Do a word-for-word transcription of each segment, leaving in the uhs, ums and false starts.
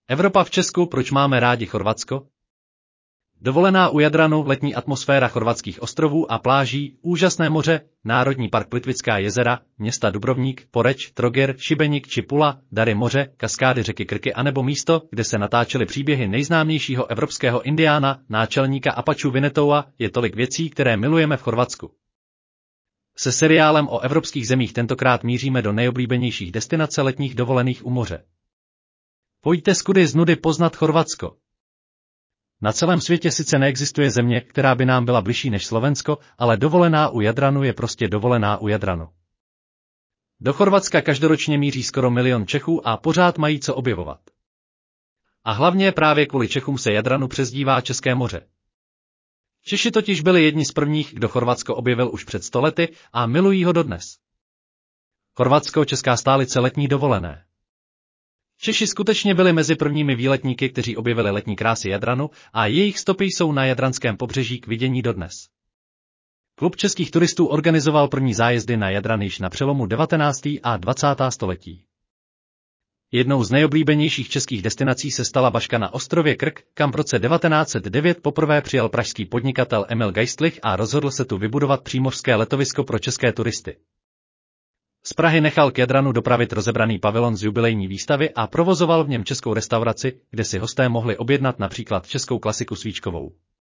Evropa v Česku, proč máme rádi Chorvatsko? Dovolená u Jadranu, letní atmosféra chorvatských ostrovů a pláží, úžasné moře, Národní park Plitvická jezera, města Dubrovník, Poreč, Trogir, Šibenik či Pula, dary moře, kaskády řeky Krky anebo místo, kde se natáčely příběhy nejznámějšího evropského indiána, náčelníka Apačů Vinnetoua, je tolik věcí, které milujeme v Chorvatsku. Se seriálem o evropských zemích tentokrát míříme do nejoblíbenějších destinace letních dovolených u moře. Pojďte zkudy z nudy poznat Chorvatsko. Na celém světě sice neexistuje země, která by nám byla bližší než Slovensko, ale dovolená u Jadranu je prostě dovolená u Jadranu. Do Chorvatska každoročně míří skoro milion Čechů a pořád mají co objevovat. A hlavně právě kvůli Čechům se Jadranu přezdívá České moře. Češi totiž byli jedni z prvních, kdo Chorvatsko objevil už před sto lety a milují ho dodnes. Chorvatsko, česká stálice letní dovolené. Češi skutečně byli mezi prvními výletníky, kteří objevili letní krásy Jadranu a jejich stopy jsou na jadranském pobřeží k vidění dodnes. Klub českých turistů organizoval první zájezdy na Jadran již na přelomu devatenáctého a dvacátého století. Jednou z nejoblíbenějších českých destinací se stala Baška na ostrově Krk, kam v roce devatenáct set devět poprvé přijel pražský podnikatel Emil Geistlich a rozhodl se tu vybudovat přímořské letovisko pro české turisty. Z Prahy nechal k Jadranu dopravit rozebraný pavilon z jubilejní výstavy a provozoval v něm českou restauraci, kde si hosté mohli objednat například českou klasiku svíčkovou.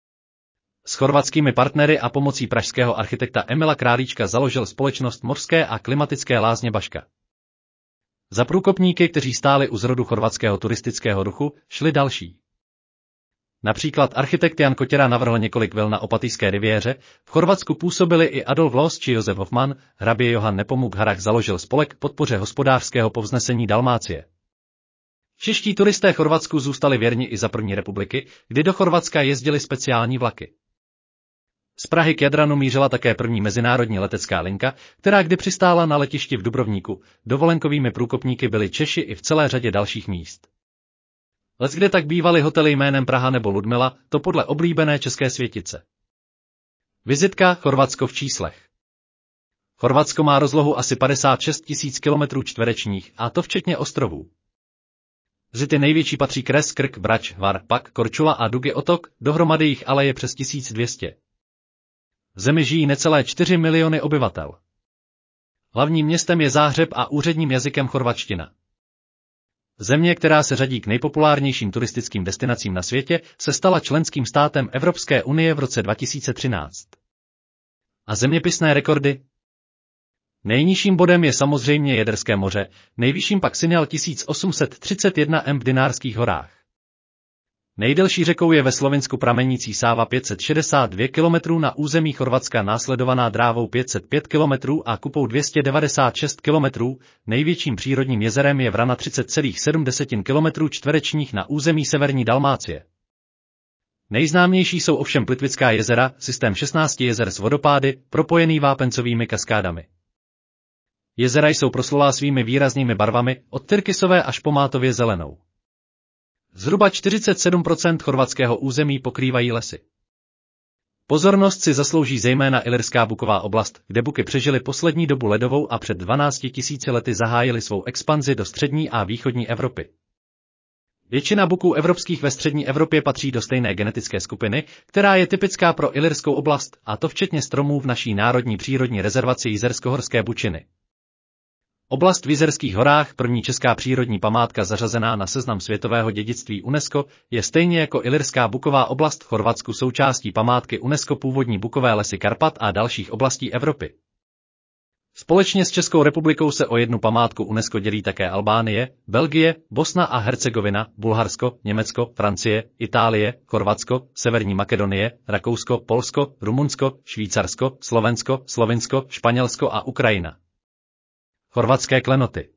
S chorvatskými partnery a pomocí pražského architekta Emila Králíčka založil společnost Mořské a klimatické lázně Baška. Za průkopníky, kteří stáli u zrodu chorvatského turistického ruchu, šli další. Například architekt Jan Kotěra navrhl několik vil na Opatijské riviéře, v Chorvatsku působili i Adolf Loos či Josef Hoffmann, hrabě Johann Nepomuk Harach založil spolek k podpoře hospodářského povznesení Dalmácie. Čeští turisté Chorvatsku zůstali věrni i za první republiky, kdy do Chorvatska jezdili speciální vlaky. Z Prahy k Jadranu mířila také první mezinárodní letecká linka, která kdy přistála na letišti v Dubrovníku, dovolenkovými průkopníky byli Češi i v celé řadě dalších míst. Leckde tak bývaly hotely jménem Praha nebo Ludmila, to podle oblíbené české světice. Vizitka Chorvatsko v číslech. Chorvatsko má rozlohu asi padesát šest tisíc kilometrů čtverečních, a to včetně ostrovů. Mezi ty největší patří Kres, Krk, Brač, Hvar, Pak, Korčula a Dugi Otok, dohromady jich ale je přes tisíc dvě stě. V zemi žijí necelé čtyři miliony obyvatel. Hlavním městem je Záhřeb a úředním jazykem chorvatština. Země, která se řadí k nejpopulárnějším turistickým destinacím na světě, se stala členským státem Evropské unie v roce dva tisíce třináct. A zeměpisné rekordy? Nejnižším bodem je samozřejmě Jaderské moře, nejvyšším pak Sinjal tisíc osm set třicet jedna metrů v Dinárských horách. Nejdelší řekou je ve Slovinsku pramenící Sáva pět set šedesát dva kilometrů na území Chorvatska následovaná Drávou pět set pět kilometrů a Kupou dvě stě devadesát šest kilometrů, největším přírodním jezerem je Vrana třicet celá sedm kilometrů čtverečních na území severní Dalmácie. Nejznámější jsou ovšem Plitvická jezera, systém šestnácti jezer s vodopády, propojený vápencovými kaskádami. Jezera jsou proslulá svými výraznými barvami, od tyrkysové až po mátově zelenou. Zhruba čtyřicet sedm procent chorvatského území pokrývají lesy. Pozornost si zaslouží zejména Ilirská buková oblast, kde buky přežily poslední dobu ledovou a před dvanácti tisíci lety zahájily svou expanzi do střední a východní Evropy. Většina buků evropských ve střední Evropě patří do stejné genetické skupiny, která je typická pro Ilirskou oblast, a to včetně stromů v naší národní přírodní rezervaci Jizerskohorské bučiny. Oblast v Jizerských horách, první česká přírodní památka zařazená na seznam světového dědictví UNESCO, je stejně jako Ilirská buková oblast v Chorvatsku součástí památky UNESCO původní bukové lesy Karpat a dalších oblastí Evropy. Společně s Českou republikou se o jednu památku UNESCO dělí také Albánie, Belgie, Bosna a Hercegovina, Bulharsko, Německo, Francie, Itálie, Chorvatsko, Severní Makedonie, Rakousko, Polsko, Rumunsko, Švýcarsko, Slovensko, Slovinsko, Španělsko a Ukrajina. Chorvatské klenoty.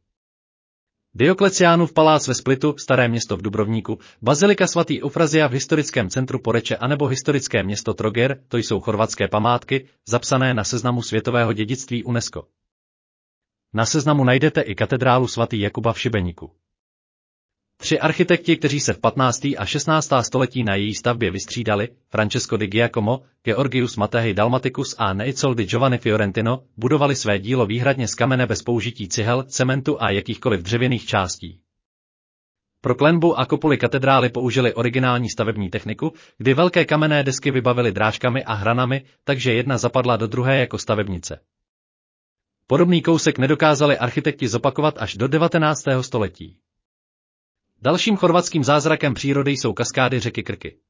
Diokleciánův palác ve Splitu, Staré město v Dubrovníku, bazilika svatý Eufrazia v historickém centru Poreče anebo historické město Trogir, to jsou chorvatské památky, zapsané na seznamu světového dědictví UNESCO. Na seznamu najdete i katedrálu svatý Jakuba v Šibeniku. Tři architekti, kteří se v patnáctém a šestnáctém století na její stavbě vystřídali, Francesco di Giacomo, Georgius Mattei Dalmaticus a Neicol di Giovanni Fiorentino, budovali své dílo výhradně z kamene bez použití cihel, cementu a jakýchkoliv dřevěných částí. Pro klenbu a kopuli katedrály použili originální stavební techniku, kdy velké kamenné desky vybavili drážkami a hranami, takže jedna zapadla do druhé jako stavebnice. Podobný kousek nedokázali architekti zopakovat až do devatenáctého století. Dalším chorvatským zázrakem přírody jsou kaskády řeky Krky.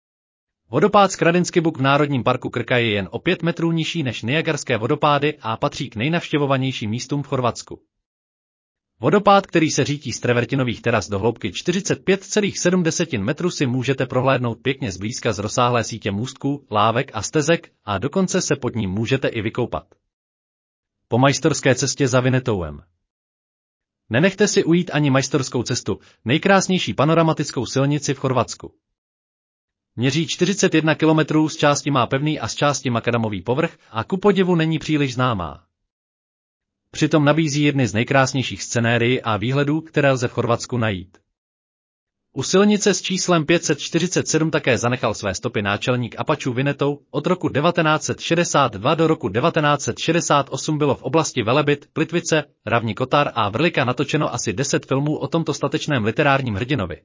Vodopád Skradinský Buk v Národním parku Krka je jen o pět metrů nižší než Niagarské vodopády a patří k nejnavštěvovanějším místům v Chorvatsku. Vodopád, který se řítí z travertinových teras do hloubky čtyřicet pět celá sedm metrů, si můžete prohlédnout pěkně zblízka z rozsáhlé sítě můstků, lávek a stezek a dokonce se pod ním můžete i vykoupat. Po majstorské cestě za Vinetouem. Nenechte si ujít ani majstorskou cestu, nejkrásnější panoramatickou silnici v Chorvatsku. Měří čtyřicet jedna kilometrů, z části má pevný a z části makadamový povrch a ku podivu není příliš známá. Přitom nabízí jedny z nejkrásnějších scenérií a výhledů, které lze v Chorvatsku najít. U silnice s číslem pět set čtyřicet sedm také zanechal své stopy náčelník Apačů Vinetou. Od roku devatenáct set šedesát dva do roku devatenáct set šedesát osm bylo v oblasti Velebit, Plitvice, Ravni Kotar a Vrlika natočeno asi deset filmů o tomto statečném literárním hrdinovi.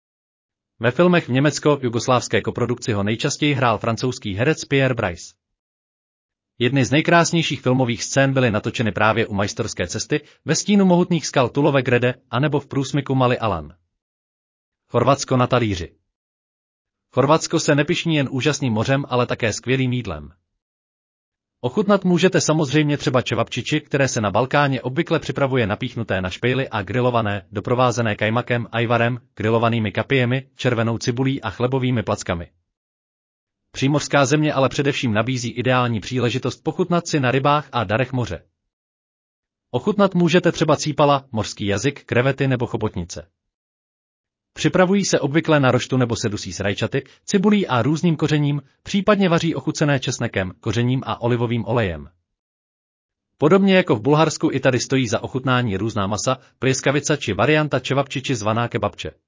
Ve filmech v německo-jugoslávské koprodukci ho nejčastěji hrál francouzský herec Pierre Brice. Jedny z nejkrásnějších filmových scén byly natočeny právě u majstorské cesty, ve stínu mohutných skal Tulove Grede, anebo v průsmyku Mali Alan. Chorvatsko na talíři. Chorvatsko se nepyšní jen úžasným mořem, ale také skvělým jídlem. Ochutnat můžete samozřejmě třeba čevapčiči, které se na Balkáně obvykle připravuje napíchnuté na špejli a grilované, doprovázené kajmakem, ajvarem, grilovanými kapijemi, červenou cibulí a chlebovými plackami. Přímořská země ale především nabízí ideální příležitost pochutnat si na rybách a darech moře. Ochutnat můžete třeba cípala, mořský jazyk, krevety nebo chobotnice. Připravují se obvykle na roštu nebo se dusí s rajčaty, cibulí a různým kořením, případně vaří ochucené česnekem, kořením a olivovým olejem. Podobně jako v Bulharsku i tady stojí za ochutnání různá masa, pljeskavica či varianta čevapčiči zvaná kebabče.